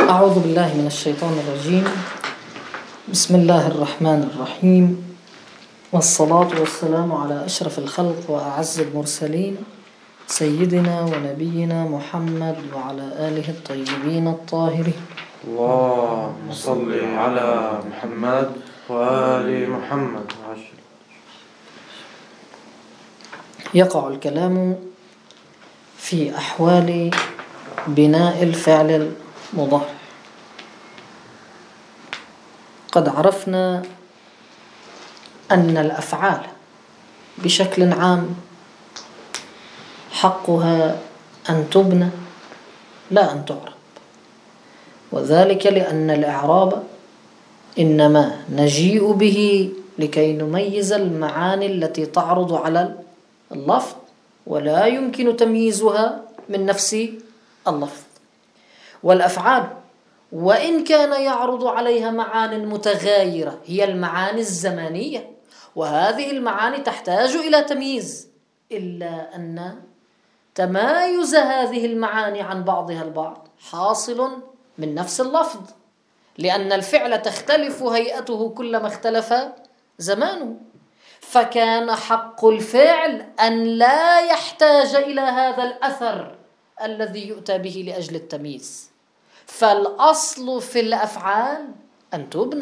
أعوذ بالله من الشيطان الرجيم. بسم الله الرحمن الرحيم، والصلاة والسلام على أشرف الخلق وأعز المرسلين سيدنا ونبينا محمد وعلى آله الطيبين الطاهرين. اللهم صل على محمد وآل محمد. يقع الكلام في أحوال بناء الفعل المضارع. قد عرفنا أن الأفعال بشكل عام حقها أن تبنى لا أن تعرب، وذلك لأن الإعراب إنما نجيء به لكي نميز المعاني التي تعرض على اللفظ، ولا يمكن تمييزها من نفس اللفظ. والأفعال وإن كان يعرض عليها معان متغايرة هي المعاني الزمانية، وهذه المعاني تحتاج إلى تمييز، إلا أن تمايز هذه المعاني عن بعضها البعض حاصل من نفس اللفظ، لأن الفعل تختلف هيئته كلما اختلف زمانه. فكان حق الفعل أن لا يحتاج إلى هذا الأثر الذي يؤتى به لأجل التمييز، فالأصل في الأفعال أن تبنى.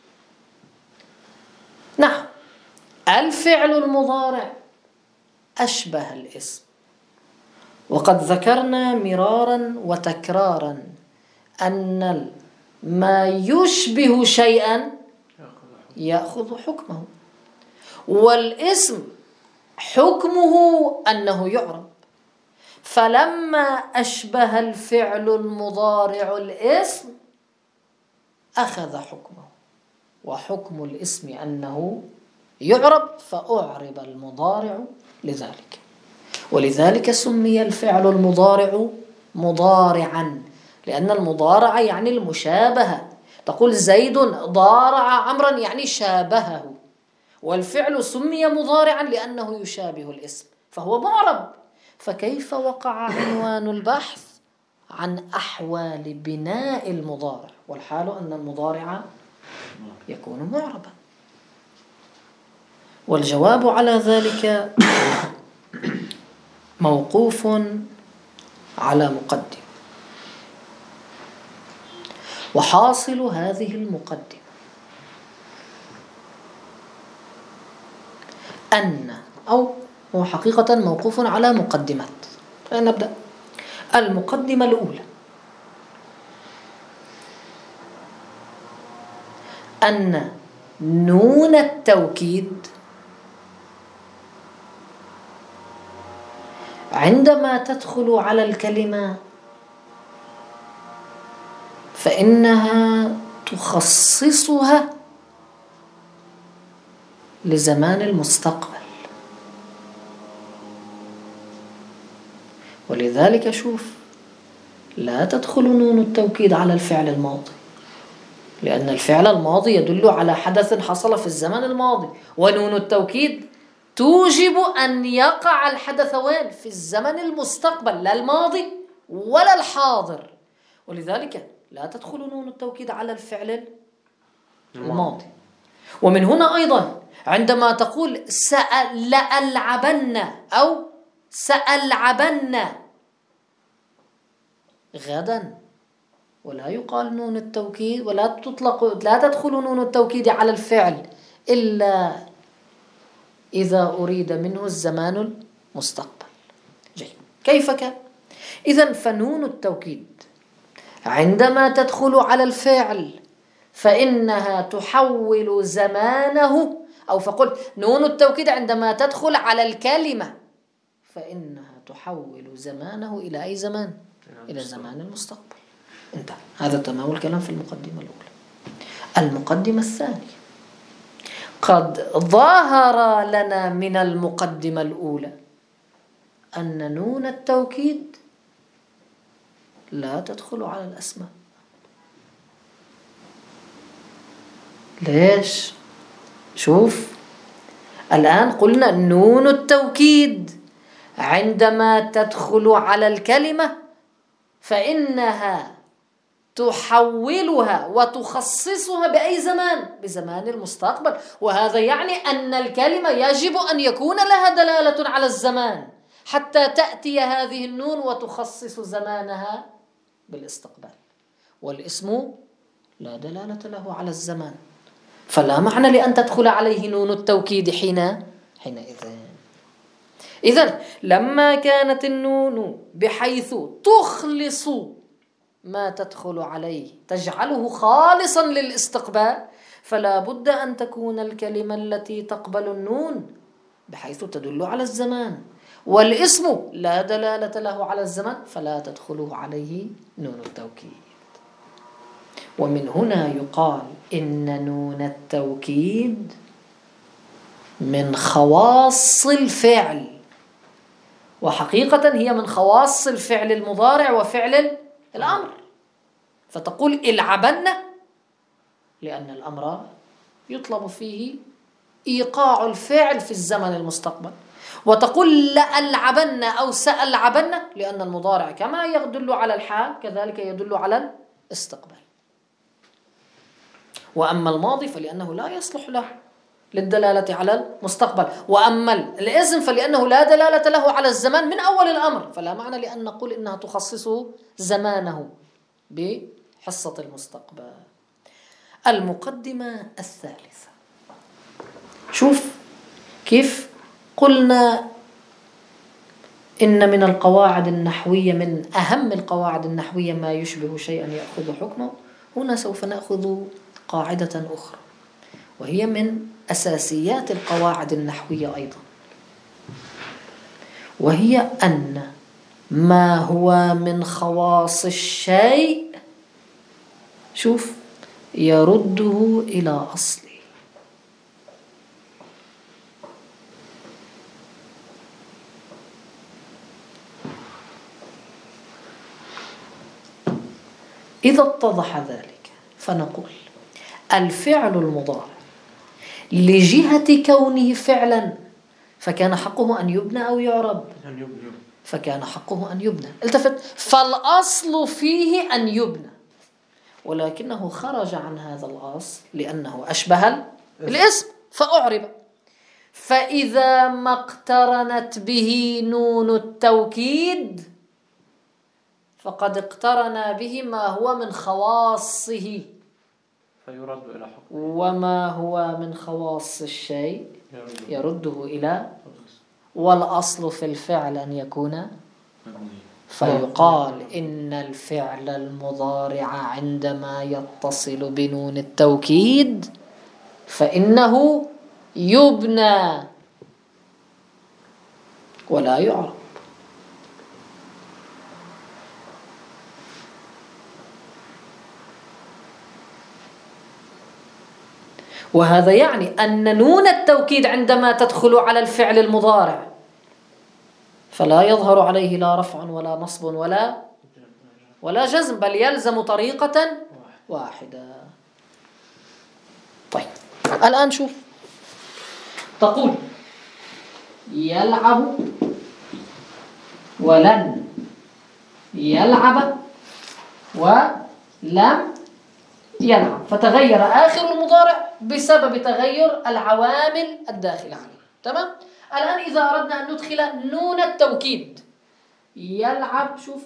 نعم، الفعل المضارع أشبه الاسم، وقد ذكرنا مرارا وتكرارا أن ما يشبه شيئا يأخذ حكمه، والاسم حكمه أنه يعرب. فلما أشبه الفعل المضارع الاسم أخذ حكمه، وحكم الاسم أنه يعرب، فأعرب المضارع لذلك. ولذلك سمي الفعل المضارع مضارعا، لأن المضارع يعني المشابهة. تقول زيد ضارع عمرا يعني شابهه، والفعل سمي مضارعا لأنه يشابه الاسم فهو معرب. فكيف وقع عنوان البحث عن أحوال بناء المضارع، والحال أن المضارع يكون معربا؟ والجواب على ذلك موقوف على مقدمة، وحاصل هذه المقدمة هو حقيقة موقوف على مقدمات. فنبدأ. المقدمة الأولى أن نون التوكيد عندما تدخل على الكلمة فإنها تخصصها لزمان المستقبل. ولذلك شوف، لا تدخل نون التوكيد على الفعل الماضي، لأن الفعل الماضي يدل على حدث حصل في الزمن الماضي، ونون التوكيد توجب أن يقع الحدث وين؟ في الزمن المستقبل، لا الماضي ولا الحاضر. ولذلك لا تدخل نون التوكيد على الفعل الماضي. ومن هنا أيضا عندما تقول سألعبن أو سألعبن غدا، ولا يقال نون التوكيد، لا تدخل نون التوكيد على الفعل إلا إذا أريد منه الزمان المستقبل. جيد، كيف كان؟ إذن فنون التوكيد عندما تدخل على الفعل فإنها تحول زمانه، أو فقل نون التوكيد عندما تدخل على الكلمة فإنها تحول زمانه إلى أي زمان؟ إلى زمان المستقبل. انتهى. هذا تمام الكلام في المقدمة الأولى. المقدمة الثانية، قد ظهر لنا من المقدمة الأولى أن نون التوكيد لا تدخل على الأسماء. ليش؟ شوف، الآن قلنا نون التوكيد عندما تدخل على الكلمة فإنها تحولها وتخصصها بأي زمان؟ بزمان المستقبل. وهذا يعني أن الكلمة يجب أن يكون لها دلالة على الزمان حتى تأتي هذه النون وتخصص زمانها بالاستقبال. والاسم لا دلالة له على الزمان، فلا معنى لأن تدخل عليه نون التوكيد حينئذ. إذن لما كانت النون بحيث تخلص ما تدخل عليه، تجعله خالصا للاستقبال، فلا بد أن تكون الكلمة التي تقبل النون بحيث تدل على الزمان، والاسم لا دلالة له على الزمان فلا تدخله عليه نون التوكيد. ومن هنا يقال إن نون التوكيد من خواص الفعل، وحقيقة هي من خواص الفعل المضارع وفعل الأمر. فتقول العبن لأن الأمر يطلب فيه إيقاع الفعل في الزمن المستقبل، وتقول لألعبن أو سألعبن لأن المضارع كما يدل على الحال كذلك يدل على الاستقبال. وأما الماضي فلأنه لا يصلح له للدلالة على المستقبل، وأما الاسم فلأنه لا دلالة له على الزمان من أول الأمر، فلا معنى لأن نقول إنها تخصص زمانه بحصة المستقبل. المقدمة الثالثة، شوف كيف قلنا إن من القواعد النحوية، من أهم القواعد النحوية ما يشبه شيئا يأخذ حكمه. هنا سوف نأخذ قاعدة أخرى وهي من أساسيات القواعد النحوية أيضا، وهي أن ما هو من خواص الشيء شوف يرده إلى أصله. إذا اتضح ذلك فنقول الفعل المضارع لجهة كونه فعلا فكان حقه أن يبنى أو يعرب، فكان حقه أن يبنى. التفت، فالأصل فيه أن يبنى، ولكنه خرج عن هذا الأصل لأنه أشبه الاسم فأعرب. فإذا ما اقترنت به نون التوكيد فقد اقترن به ما هو من خواصه، فيرد إلى حكمه. وما هو من خواص الشيء يرده إلى، والأصل في الفعل أن يكون، فيقال إن الفعل المضارع عندما يتصل بنون التوكيد فإنه يبنى ولا يعرب. وهذا يعني أن نون التوكيد عندما تدخل على الفعل المضارع فلا يظهر عليه لا رفع ولا نصب ولا جزم، بل يلزم طريقة واحدة. طيب الآن شوف، تقول يلعب ولن يلعب ولم يلعب، فتغير آخر المضارع بسبب تغير العوامل الداخلة عليه. تمام؟ الآن إذا أردنا أن ندخل نون التوكيد يلعب، شوف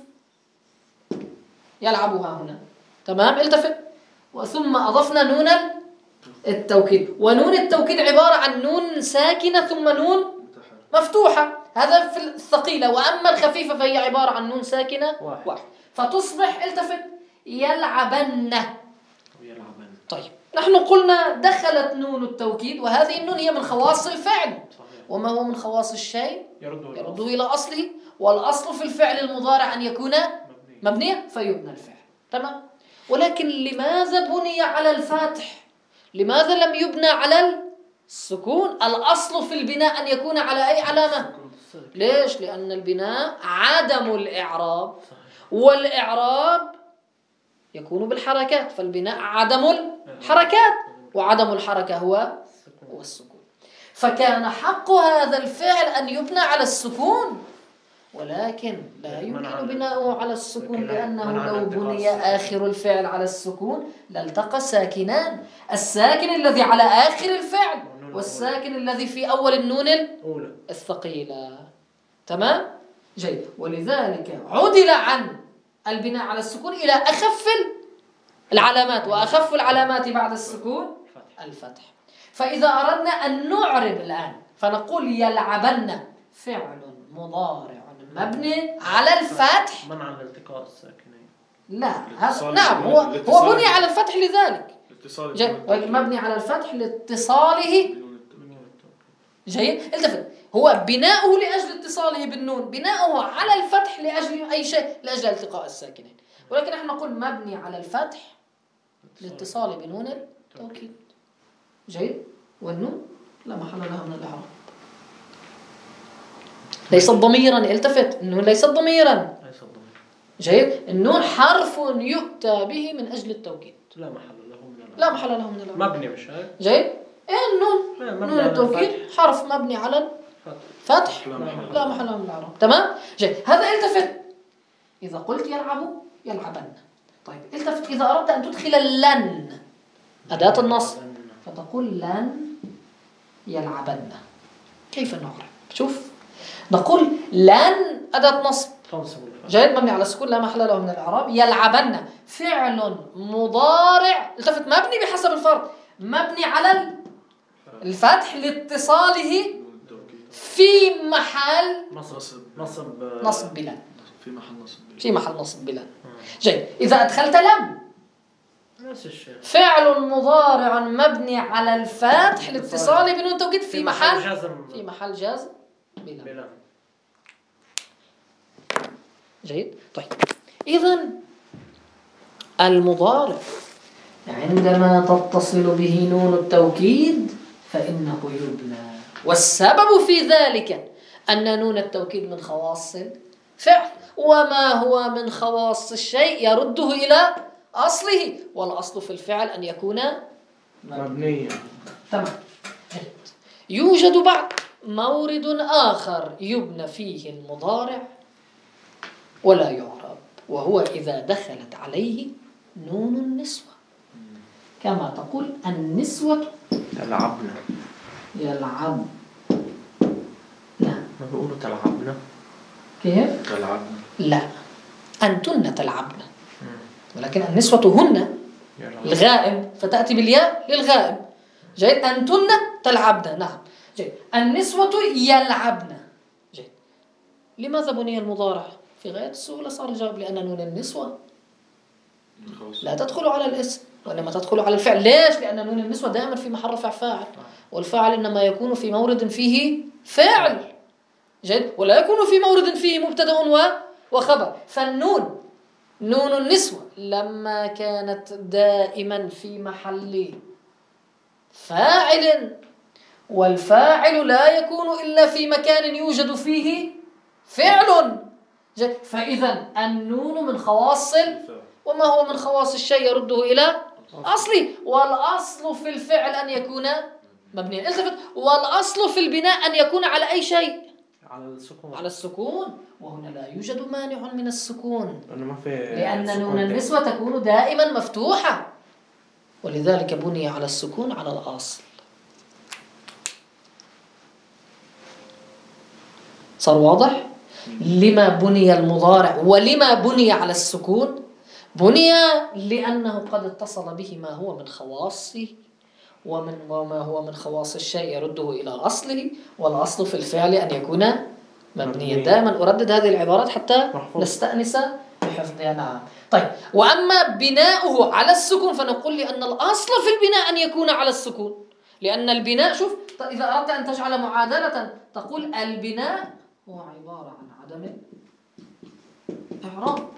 يلعبها هنا، تمام؟ التفت، وثم أضفنا نون التوكيد، ونون التوكيد عبارة عن نون ساكنة ثم نون مفتوحة، هذا في الثقيلة، وأما الخفيفة فهي عبارة عن نون ساكنة واحد، فتصبح التفت يلعبن. طيب نحن قلنا دخلت نون التوكيد، وهذه النون هي من خواص الفعل، وما هو من خواص الشيء يرده إلى أصله، والأصل في الفعل المضارع أن يكون مبنيا فيبنى الفعل. تمام؟ ولكن لماذا بني على الفاتح؟ لماذا لم يبنى على السكون؟ الأصل في البناء أن يكون على أي علامة؟ ليش؟ لأن البناء عدم الإعراب، والإعراب يكون بالحركات، فالبناء عدم الحركات، وعدم الحركة هو السكون. فكان حق هذا الفعل أن يبنى على السكون، ولكن لا يمكن منع بناؤه على السكون، لأنه منع لو الالتقاء بني الساكنين. آخر الفعل على السكون لالتقى ساكنان، الساكن الذي على آخر الفعل والساكن الذي في أول النون أولى. الثقيلة. تمام؟ جيد. ولذلك عدل عن البناء على السكون إلى أخف العلامات، وأخف العلامات بعد السكون الفتح. فإذا أردنا أن نعرب الآن فنقول يلعبن فعل مضارع مبني على الفتح. منع الالتقاء الساكنين. لا هذا نعم هو بني على الفتح لذلك. جيد. مبني على الفتح لاتصاله. جيد. التفت، هو بناؤه لأجل اتصاله بالنون، بناؤه على الفتح لأجل أي شيء، لأجل التقاء الساكنين. ولكن نحن نقول مبني على الفتح لاتصاله بنون التوكيد. جيد. والنون لا محل لها من الإعراب، ليست ضميرا. التفت، النون ليست ضميرا. جيد. النون حرف يؤتى به من أجل التوكيد، لا محل له من الإعراب. لا محل له من الإعراب. مبني مش هيك. جيد. النون نون التوكيد حرف مبني على الفتح، لا محل له من الإعراب. تمام. جيد. هذا التفت. إذا قلت يلعب يلعبن. طيب التفت، إذا أردت أن تدخل اللن أداة النصب فتقول لن يلعبن. كيف نعرف؟ شوف، نقول لن أداة نصب. جيد. مبني على السكون لا محل له من الإعراب. يلعبن فعل مضارع، التفت، مبني بحسب الفرض، مبني على الفتح لاتصاله في محل نصب بلن. في محل نصب بلن. جيد. إذا أدخلت لم فعل مضارع مبني على الفتح لاتصاله بنون توكيد في محل جزم بلن. جيد. طيب إذن المضارع عندما تتصل به نون التوكيد فإنه يبنى، والسبب في ذلك أن نون التوكيد من خواص الفعل، وما هو من خواص الشيء يرده إلى أصله، والأصل في الفعل أن يكون مبنيا. تمام. يوجد بعد مورد آخر يبنى فيه المضارع ولا يعرب، وهو إذا دخلت عليه نون النسوة، كما تقول النسوة تلعبنا. يلعب. ما بيقولوا تلعبنا. كيف؟ تلعبنا. لا، أنتن تلعبن، ولكن النسوة هن الغائب فتأتي بالياء للغائب. جيد. أنتن تلعبن. نعم. جيد. النسوة يلعبن. جيد. لماذا بني المضارع؟ في غاية السهولة صار الجواب، لأن نون النسوة لا تدخل على الاسم وإنما تدخل على الفعل. ليش؟ لأن نون النسوة دائما في محل رفع فاعل، والفاعل إنما يكون في مورد فيه فاعل. جيد. ولا يكون في مورد فيه مبتدأ وخبر. فالنون نون النسوة لما كانت دائما في محل فاعل، والفاعل لا يكون إلا في مكان يوجد فيه فعل، فإذا النون من خواص، وما هو من خواص الشيء يرده إلى أصله، والأصل في الفعل أن يكون مبنيا. التفت، والأصل في البناء أن يكون على أي شيء؟ على السكون. وهنا لا يوجد مانع من السكون، لأن نون النسوة تكون دائما مفتوحة، ولذلك بني على السكون على الأصل. صار واضح؟ لما بني المضارع ولما بني على السكون؟ بني لأنه قد اتصل به ما هو من خواصه، وما هو من خواص الشيء يرده إلى أصله، والأصل في الفعل أن يكون مبنيا. دائما أردد هذه العبارات حتى نستأنس بحفظها. نعم. طيب، وأما بناؤه على السكون فنقول لأن الأصل في البناء أن يكون على السكون، لأن البناء، شوف، إذا أردت أن تجعل معادلة تقول البناء هو عبارة عن عدم إعراب،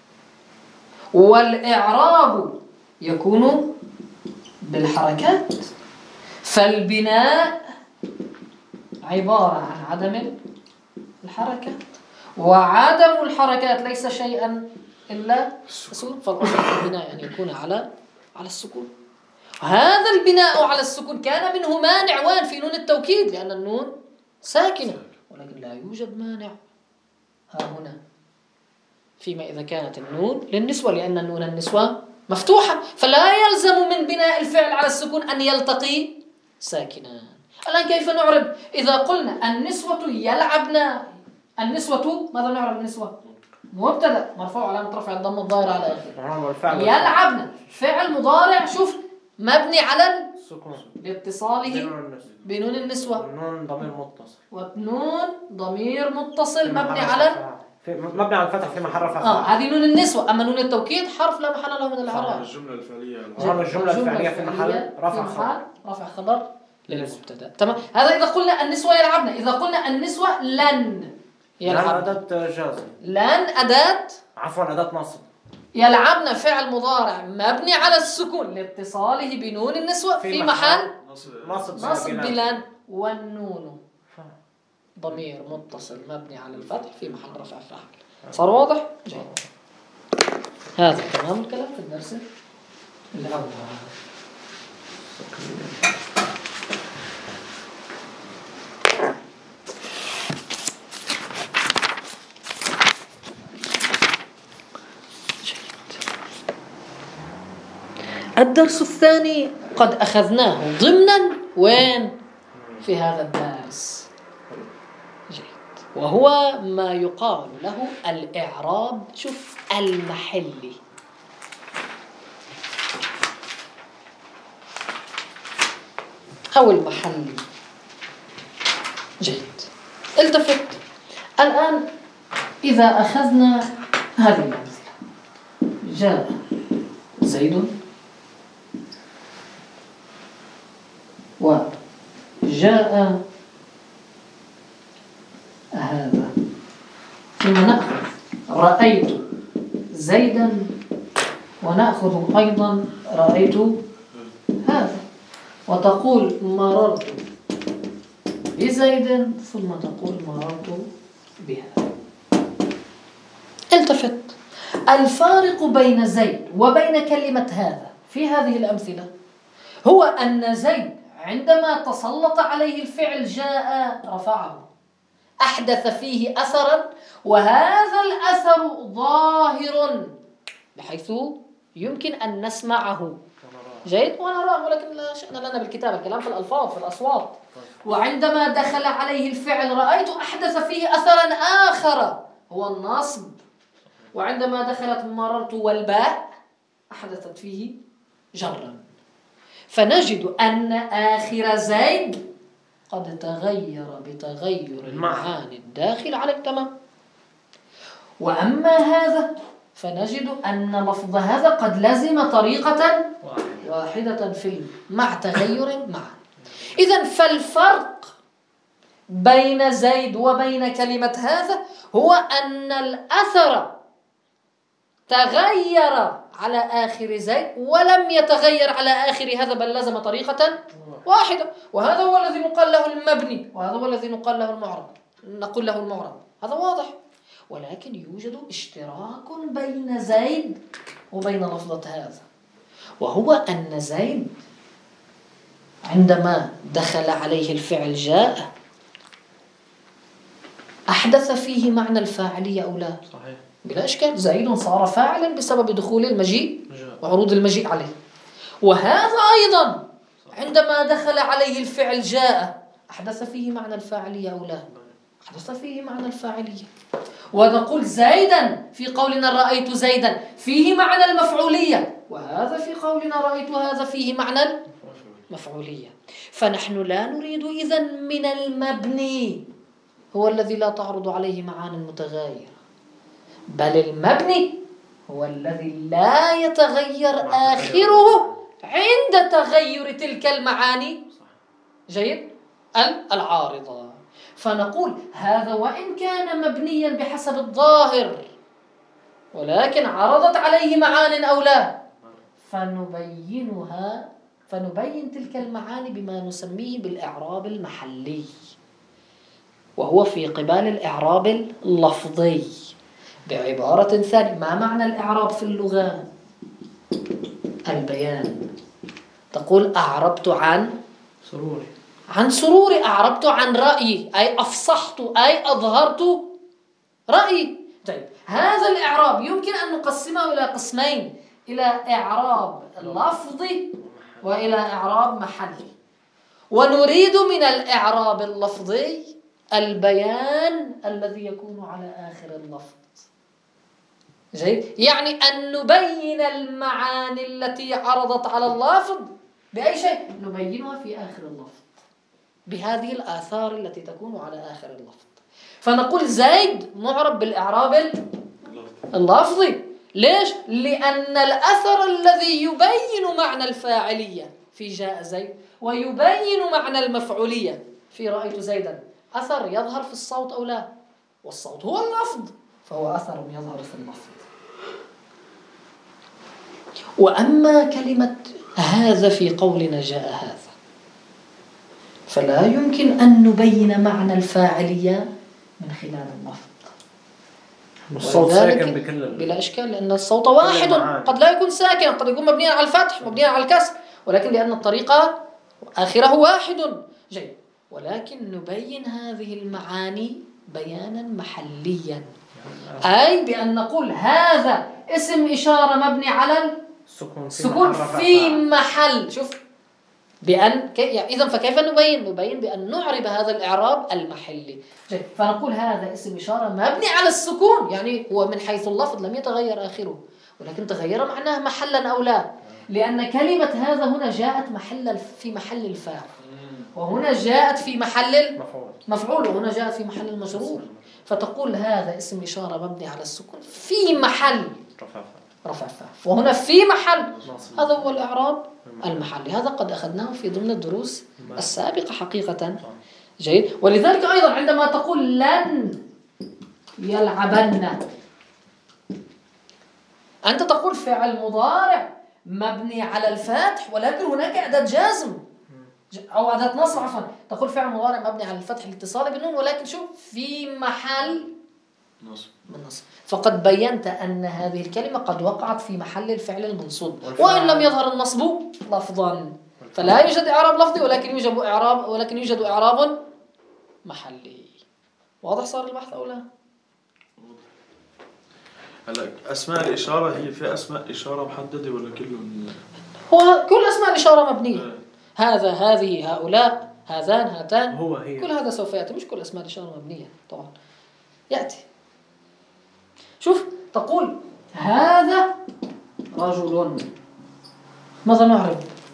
والإعراب يكون بالحركات، فالبناء عبارة عن عدم الحركات، وعدم الحركات ليس شيئا إلا السكون، فالأصل في البناء أن يكون على السكون. هذا البناء على السكون كان منه مانع وين؟ في نون التوكيد، لأن النون ساكنة، ولكن لا يوجد مانع ها هنا فيما إذا كانت النون للنسوة، لأن النون النسوة مفتوحة، فلا يلزم من بناء الفعل على السكون أن يلتقي ساكنان. الآن كيف نعرب؟ إذا قلنا النسوة يلعبن، النسوة ماذا نعرب؟ النسوة مبتدأ مرفوع علامة رفع الضم الظاهر على آخره. يلعبن فعل مضارع، شوف مبني على السكون لاتصاله بنون النسوة، والنون ضمير متصل، والنون ضمير متصل مبني على الفتح في محل رفع. هذه نون النسوة. أما نون التوكيد حرف لا محل له من الإعراب. الجملة الفعلية في محل رفع خبر للمبتدأ. تمام. هذا إذا قلنا النسوة يلعبن. إذا قلنا النسوة لن يلعبن، أداة جازم. لن أداة أداة نصب. يلعبن فعل مضارع مبني على السكون لاتصاله بنون النسوة في محل نصب بلن، والنون ضمير متصل مبني على الفتح في محل رفع فاعل. صار واضح؟ جيد. هذا تمام الكلام في الدرس الأول. الدرس الثاني قد أخذناه ضمنا وين؟ في هذا الدرس. جيد. وهو ما يقال له الإعراب، شوف، المحلي. أو المحلي. جيد. التفت الآن إذا أخذنا هذه الأمثلة: جاء زيد، وجاء هذا، ثم نأخذ رأيت زيدا، ونأخذ أيضا رأيت هذا، وتقول مررت بزيد، ثم تقول مررت بهذا. التفت، الفارق بين زيد وبين كلمة هذا في هذه الأمثلة هو أن زيد عندما تسلط عليه الفعل جاء رفعه، أحدث فيه أثرا، وهذا الأثر ظاهر بحيث يمكن أن نسمعه. جيد، ونراه، ولكن لا شأن لنا بالكتابة، الكلام في الألفاظ في الأصوات. وعندما دخل عليه الفعل رأيت أحدث فيه أثرا آخر هو النصب، وعندما دخلت مررت والباء أحدثت فيه جرا. فنجد أن آخر زيد قد تغير بتغير المعاني الداخل على التمام. وأما هذا فنجد أن لفظ هذا قد لزم طريقة واحدة مع تغير معه. إذن فالفرق بين زيد وبين كلمة هذا هو أن الأثر تغير على آخر زيد ولم يتغير على آخر هذا، بل لزم طريقة واحدة. وهذا هو الذي نقال له المبني، وهذا هو الذي نقول له المعرب. هذا واضح. ولكن يوجد اشتراك بين زيد وبين لفظة هذا، وهو أن زيد عندما دخل عليه الفعل جاء أحدث فيه معنى الفاعلية أو لا؟ صحيح. بلا إشكال، زيد صار فاعلا بسبب دخول المجيء وعروض المجيء عليه. وهذا أيضا عندما دخل عليه الفعل جاء أحدث فيه معنى الفاعلية أو لا؟ أحدث فيه معنى الفاعلية. ونقول زيدا في قولنا رأيت زيدا فيه معنى المفعولية، وهذا في قولنا رأيت هذا فيه معنى المفعولية. فنحن لا نريد إذن من المبني هو الذي لا تعرض عليه معاني متغايرة، بل المبني هو الذي لا يتغير آخره عند تغير تلك المعاني. جيد؟ العارضة. فنقول هذا وإن كان مبنيا بحسب الظاهر ولكن عرضت عليه معان أو لا، فنبين تلك المعاني بما نسميه بالإعراب المحلي، وهو في قبال الإعراب اللفظي. بعبارة ثانية، ما معنى الإعراب في اللغة؟ البيان. تقول أعربت عن سروري، أعربت عن رأيي، أي أفصحت، أي أظهرت رأيي. طيب هذا الإعراب يمكن أن نقسمه إلى قسمين، إلى إعراب لفظي وإلى إعراب محلي. ونريد من الإعراب اللفظي البيان الذي يكون على آخر اللفظ. جيد؟ يعني أن نبين المعاني التي عرضت على اللفظ بأي شيء؟ نبينها في آخر اللفظ بهذه الآثار التي تكون على آخر اللفظ. فنقول زيد معرب بالإعراب اللفظي. ليش؟ لأن الأثر الذي يبين معنى الفاعلية في جاء زيد ويبين معنى المفعولية في رأيت زيدا أثر يظهر في الصوت أو لا، والصوت هو اللفظ، فهو أثر يظهر في اللفظ. وأما كلمة هذا في قولنا جاء هذا، فلا يمكن أن نبين معنى الفاعلية من خلال اللفظ. الصوت ساكن بكل بلا إشكال، لأن الصوت واحد، قد لا يكون ساكنا، قد يكون مبنيا على الفتح، مبنيا على الكسر، ولكن لأن الطريقة آخره واحد. جيد. ولكن نبين هذه المعاني بيانا محليا، أي بأن نقول هذا اسم إشارة مبني على السكون في محل. شوف بأن إذن فكيف نبين؟ نبين بأن نعرب هذا الإعراب المحلي. جيد. فنقول هذا اسم إشارة مبني على السكون، يعني هو من حيث اللفظ لم يتغير آخره، ولكن تغير معناه محلا أو لا، لأن كلمة هذا هنا جاءت في محل الفاعل، وهنا جاءت في محل مفعول، وهنا جاءت في محل المجرور. فتقول هذا اسم إشارة مبني على السكون في محل رفع فاعل، وهنا في محل، هذا هو الإعراب المحلي. هذا قد أخذناه في ضمن الدروس السابقة حقيقة. جيد. ولذلك أيضا عندما تقول لن يلعبن، أنت تقول فعل مضارع مبني على الفتح، ولكن هناك أداة جازم أو أداة نصب، عفوا، تقول فعل مضارع مبني على الفتح الاتصال بالنون، ولكن شوف في محل نصب. فقد بينت أن هذه الكلمة قد وقعت في محل الفعل المنصوب، وإن لم يظهر النصب لفظا، فلا يوجد إعراب لفظي، ولكن يوجد إعراب محلي. واضح صار البحث أو لا؟ هلا أسماء الإشارة هي في أسماء إشارة محددة ولا كلهم؟ هو كل أسماء الإشارة مبنية. هذا، هذه، هؤلاء، هذان، هاتان، كل هذا سوف يأتي. مش كل أسماء الإشارة مبنية طبعا، يأتي. شوف تقول هذا رجل، ماذا نعرب؟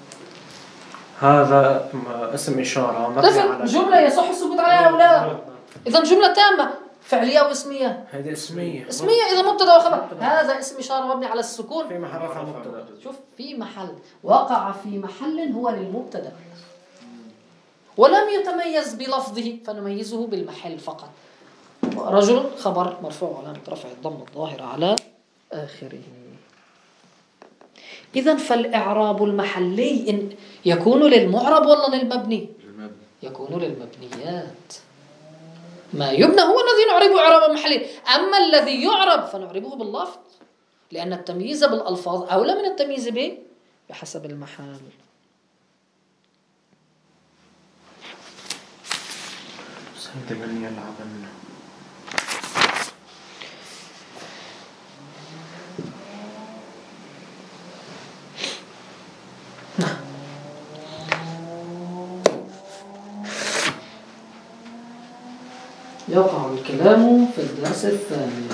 هذا اسم إشارة مبني على جملة يصح السكوت عليها أو لا؟ إذن جملة تامة، فعلية أو اسمية؟ هذه اسمية إذا مبتدأ وخبر. هذا اسم إشارة مبني على السكون في محل رفع مبتدأ. شوف في محل، وقع في محل هو للمبتدأ، ولم يتميز بلفظه فنميزه بالمحل فقط. رجل خبر مرفوع علامة رفع الضم الظاهرة على آخره. إذن فالإعراب المحلي إن يكون للمعرب ولا للمبني؟ يكون للمبنيات. ما يبنى هو الذي نعربه إعرابا محليا، أما الذي يعرب فنعربه باللفظ، لأن التمييز بالألفاظ أولى من التمييز بحسب المحل. يقع الكلام في الدرس الثاني.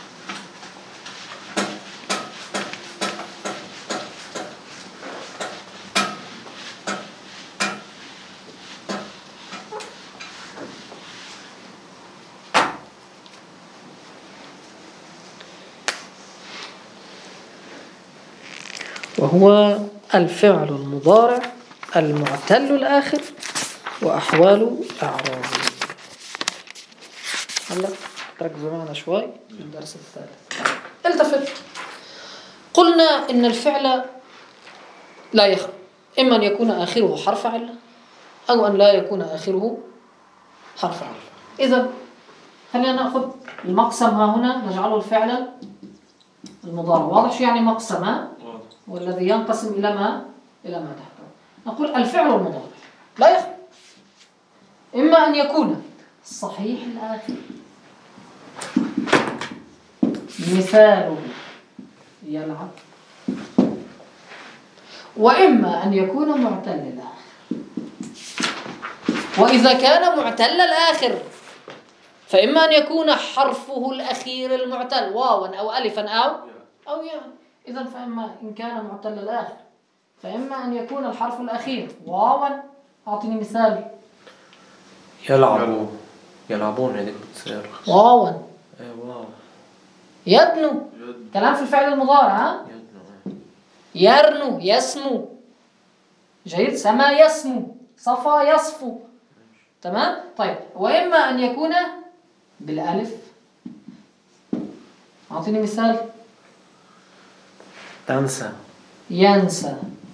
وهو الفعل المضارع المعتل الآخر وأحوال أعرابه. هلا ركزوا معنا شوي في الدرس الثالث. التفت. قلنا إن الفعل لا يخلو، إما أن يكون آخره حرف علة أو أن لا يكون آخره حرف علة. إذا خلينا نأخذ المقسم ها هنا، نجعله الفعل المضارع. واضح شو يعني مقسم؟ والذي ينقسم إلى ما تحته. نقول الفعل المضارع لا يخلو، إما أن يكون صحيح الآخر مثاله يلعب. وإما أن يكون معتل الآخر. وإذا كان معتل الآخر فإما أن يكون حرفه الأخير المعتل واوا أو ألفا أو ياء. إذا فإما إن كان معتل الآخر فإما أن يكون الحرف الأخير واوا. أعطني مثال. يلعبون هذيك بتصير واوا. واو. يدنو. كلام في الفعل المضارع. ها؟ يرنو يسمو. جيد. سما يسمو. صفا يصفو. تمام. طيب وإما أن يكون بالألف. أعطيني مثال. تنسى. ينسى.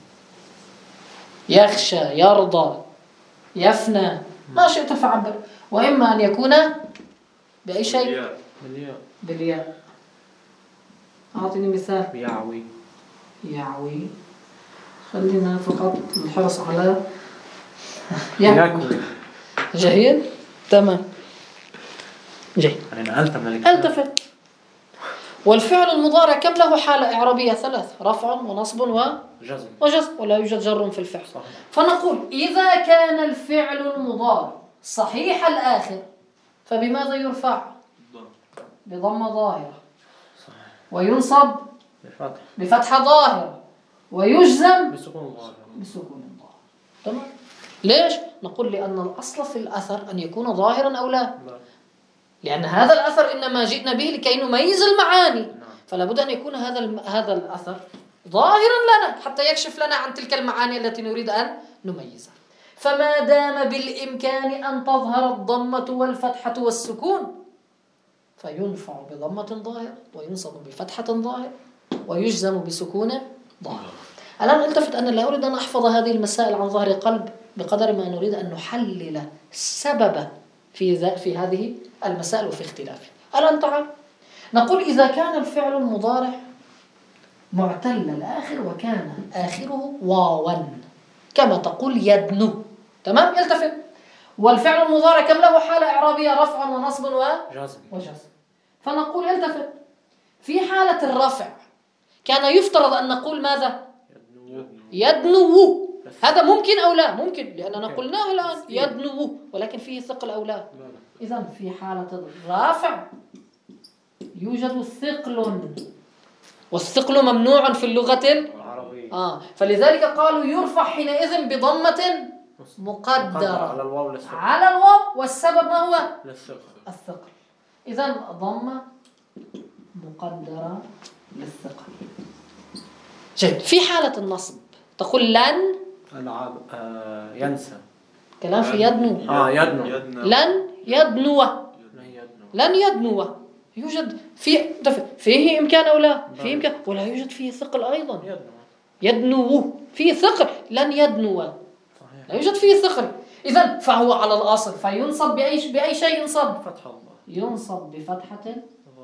يخشى. يرضى. يفنى. ما شئت فعبر. وإما أن يكون بأي شيء. بالياء. أعطيني مثال. يعوي. خلينا فقط الحرص على يعوي. جيد. تمام. جيد. التفت. والفعل المضارع كم له حالة إعرابية؟ 3: رفع ونصب وجزم. ولا يوجد جر في الفعل. صحيح. فنقول إذا كان الفعل المضارع صحيح الآخر فبماذا يرفع؟ بضمة ظاهرة. وينصب بفتحة ظاهرة. ويجزم بسكون ظاهر. تمام. ليش؟ نقول لأن الأصل في الأثر أن يكون ظاهرا أو لا. لأن هذا الأثر إنما جئنا به لكي نميز المعاني. فلا بد أن يكون هذا الأثر ظاهرا لنا حتى يكشف لنا عن تلك المعاني التي نريد أن نميزها. فما دام بالإمكان أن تظهر الضمة والفتحة والسكون فينفع بضمة ظاهرة وينصب بفتحة ظاهرة ويجزم بسكون ظاهر. الآن التفت أنا لا أريد أن أحفظ هذه المسائل عن ظهر قلب بقدر ما نريد أن نحلل السبب في هذه المسائل وفي اختلافها. الآن تعال نقول إذا كان الفعل المضارع معتل الآخر وكان آخره واوا كما تقول يدنو. تمام. التفت. والفعل المضارع كم له حالة إعرابية؟ رفع ونصب وجزم. فنقول التفت. في حالة الرفع كان يفترض أن نقول ماذا؟ يدنو. هذا ممكن أو لا؟ ممكن لأننا قلناه الآن يدنو ولكن فيه ثقل أو لا. إذن في حالة الرافع يوجد الثقل والثقل ممنوع في اللغة العربية. فلذلك قالوا يرفع حينئذ بضمة مقدرة على الواو والسبب ما هو؟ الثقل. إذن ضمة مقدرة للثقل. جيد. في حالة النصب تقول لن ينسى. كلام في يدنو. لن يدنو. يوجد فيه إمكان أو لا؟ فيه إمكان ولا يوجد فيه ثقل أيضا. يدنو فيه ثقل. لن يدنو لا يوجد فيه ثقل. إذن فهو على الأصل فينصب بأي شيء ينصب؟ ينصب بفتحة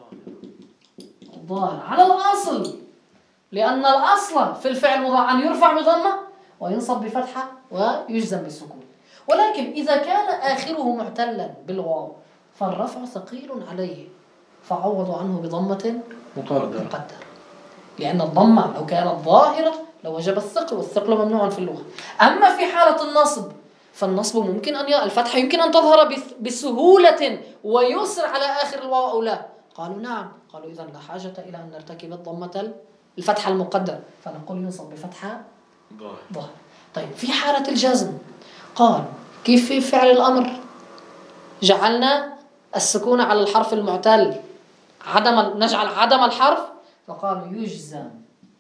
ظاهر على الأصل لأن الأصل في الفعل المضارع أن يرفع بضمة وينصب بفتحة ويجزم بالسكون. ولكن إذا كان آخره معتلا بالواو فالرفع ثقيل عليه فعوض عنه بضمة مقدرة لأن الضمة لو كانت ظاهرة لوجب الثقل والثقل ممنوع في اللغة. أما في حالة النصب فالنصب ممكن الفتحة يمكن أن تظهر بسهولة ويسر على آخر الواو أو لا. قالوا نعم. قالوا إذن لا حاجة إلى أن نرتكب الضمة الفتحة المقدرة فنقول ينصب بفتحة ظاهر. طيب في حالة الجزم قال كيف في فعل الأمر جعلنا السكون على الحرف المعتل نجعل عدم الحرف فقالوا يجزم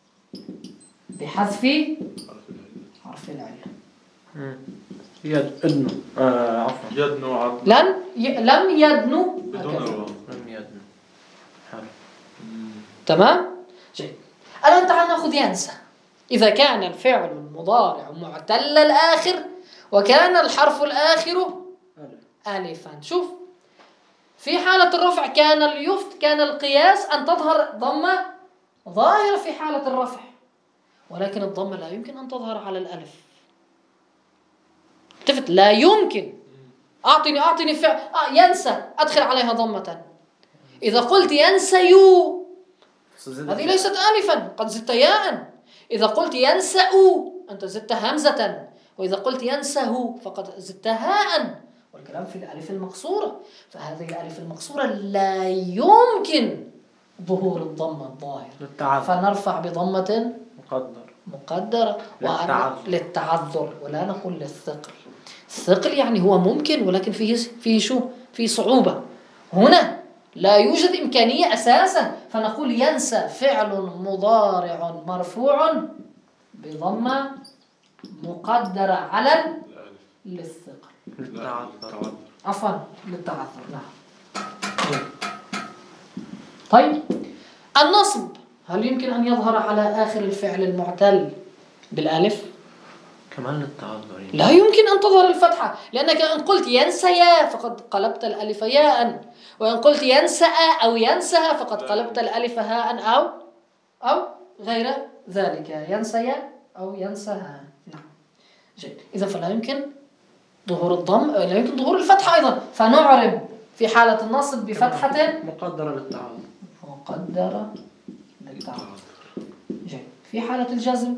بحذف حرف العلة. لم يدنو تمام. جيد. الآن تعال نأخذ ينسى. إذا كان الفعل المضارع معتل الآخر وكان الحرف الآخر ألفا. شوف في حالة الرفع كان القياس أن تظهر ضمة ظاهرة في حالة الرفع ولكن الضمة لا يمكن أن تظهر على الألف. تفت لا يمكن. أعطني فعل ينسى أدخل عليها ضمة. إذا قلت ينسى هذه ليست ألفا، قد زدت ياء. إذا قلت ينسأ أنت زدت همزة، وإذا قلت ينسه فقد زدت هاء، والكلام في الألف المقصورة. فهذه الألف المقصورة لا يمكن ظهور الضمة الظاهرة، فنرفع بضمة مقدرة للتعذر، ولا نقول للثقل. الثقل يعني هو ممكن ولكن فيه صعوبة. هنا لا يوجد إمكانية أساسا، فنقول ينسى فعل مضارع مرفوع بضمة مقدرة على للثقل، عفوا للتعذر. نعم. طيب النصب هل يمكن أن يظهر على آخر الفعل المعتل بالألف؟ كمان للتعذر لا يمكن أن تظهر الفتحة، لأنك إن قلت ينسيا فقد قلبت الألف ياء، وإن قلت ينسأ أو ينسها فقد قلبت الألف هاء أو غير ذلك، ينسيا أو ينسها. نعم جيد. إذا فلا يمكن ظهور الضم، لا يمكن ظهور الفتحة أيضا، فنعرب في حالة النصب بفتحة مقدرة للتعذر. مقدرة للتعذر. جيد. في حالة الجزم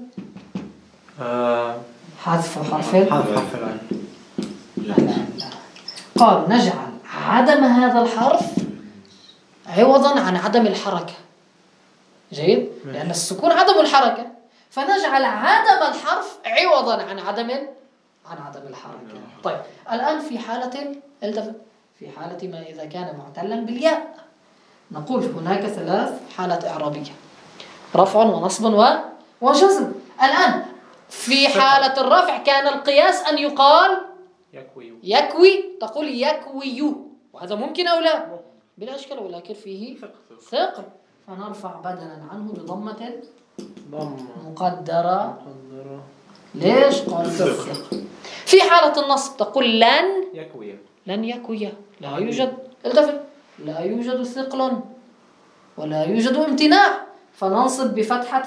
حذف حرف العين. لا. قال نجعل عدم هذا الحرف عوضا عن عدم الحركة. جيد. لأن السكون عدم الحركة، فنجعل عدم الحرف عوضا عن عدم الحركة. طيب الآن في حالة في حالة ما إذا كان معتلا بالياء، نقول هناك 3 حالات إعرابية: رفع ونصب وجزم. الآن في حالة الرفع كان القياس أن يقال يكوي، تقول يكوي، وهذا ممكن أو لا بلا إشكال، ولكن فيه ثقل، فنرفع بدلا عنه بضمة مقدرة. ليش؟ قال الثقل. في حالة النصب تقول لن يكوي، لا يوجد، التفت، لا يوجد ثقل ولا يوجد امتناع، فننصب بفتحة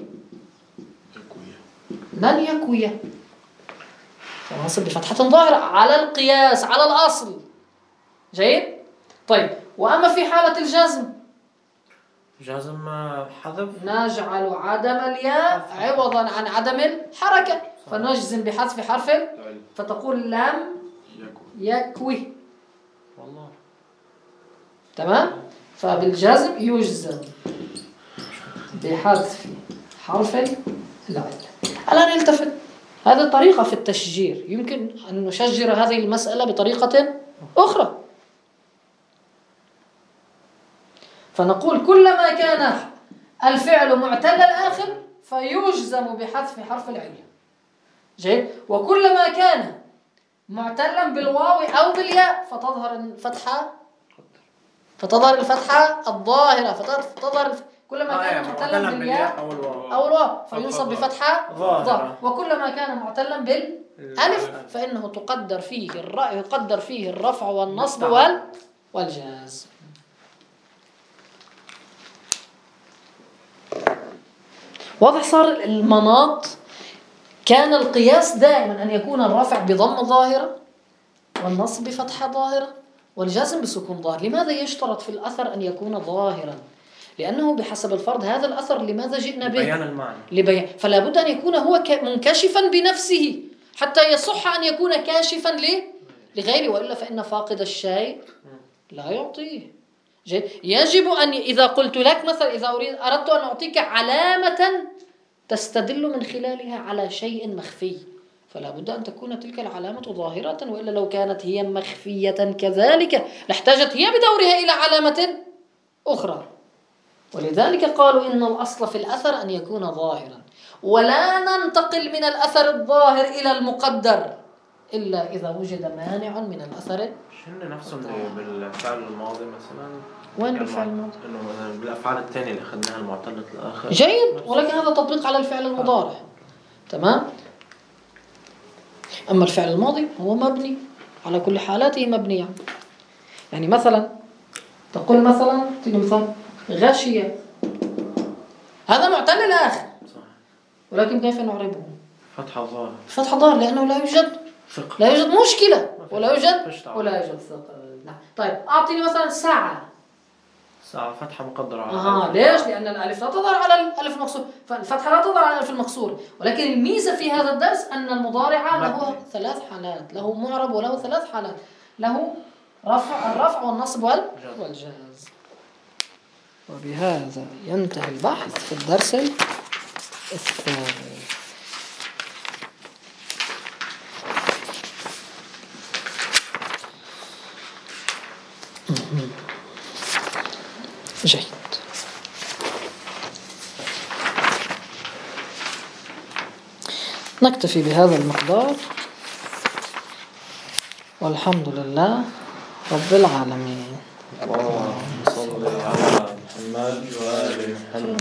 لن يكوي، فننصب بفتحة ظاهرة على القياس على الأصل. جيد. طيب وأما في حالة الجزم حذف، نجعل عدم الياء عوضا عن عدم الحركة، فنجزم بحذف حرف، فتقول لم يكوي. والله تمام. فبالجزم يجزم بحذف حرف العلة. الآن التفت، هذه طريقة في التشجير، يمكن أن نشجر هذه المسألة بطريقة أخرى. فنقول كلما كان الفعل معتل الآخر فيجزم بحذف حرف العلة. جيد. وكلما كان معتلا بالواو أو بالياء فتظهر الفتحة الظاهرة، فتظهر كلما كان معتلا بالياء أو الواو فينصب بفتحة ظاهرة، وكلما كان معتلا بالألف فإنه يقدر فيه الرفع والنصب والجزم. واضح صار المناط؟ كان القياس دائما أن يكون الرفع بضم ظاهرة والنصب بفتحة ظاهرة والجزم بسكون ظاهر. لماذا يشترط في الأثر أن يكون ظاهرا؟ لأنه بحسب الفرض هذا الأثر لماذا جئنا به؟ لبيان المعنى. فلا بد أن يكون هو منكشفا بنفسه حتى يصح أن يكون كاشفا لغيره، وإلا فإن فاقد الشيء لا يعطيه. يجب أن إذا قلت لك مثلا، إذا أردت أن أعطيك علامة تستدل من خلالها على شيء مخفي، فلا بد أن تكون تلك العلامة ظاهرة، وإلا لو كانت هي مخفية كذلك لاحتاجت هي بدورها إلى علامة أخرى. ولذلك قالوا إن الأصل في الأثر أن يكون ظاهرا، ولا ننتقل من الأثر الظاهر إلى المقدر إلا إذا وجد مانع من الأثر. شنو نفسه بالفعل الماضي مثلا؟ وين بالفعل الماضي؟ إنه بالأفعال الثانية اللي أخذناها المعتلة الآخر. جيد، ولكن هذا تطبيق على الفعل المضارع. تمام. أما الفعل الماضي هو مبني على كل حالاته، مبني يعني مثلا تقول مثلا غشية، هذا معتل الآخر، ولكن كيف نعربه؟ فتحة ظاهر، لأنه لا يوجد مشكلة ولا يوجد ثقل. طيب أعطيني مثلا ساعة فتحة مقدرة على ليش؟ لأن الألف لا تظهر على الألف المكسور، فالفتحة لا تظهر على الألف المكسور. ولكن الميزة في هذا الدرس أن المضارع له 3 حالات، له معرب وله 3 حالات، له الرفع والنصب والجاز. وبهذا ينتهي البحث في الدرس الثاني. جيد. نكتفي بهذا المقدار، والحمد لله رب العالمين. اللهم صل على محمد وآل محمد.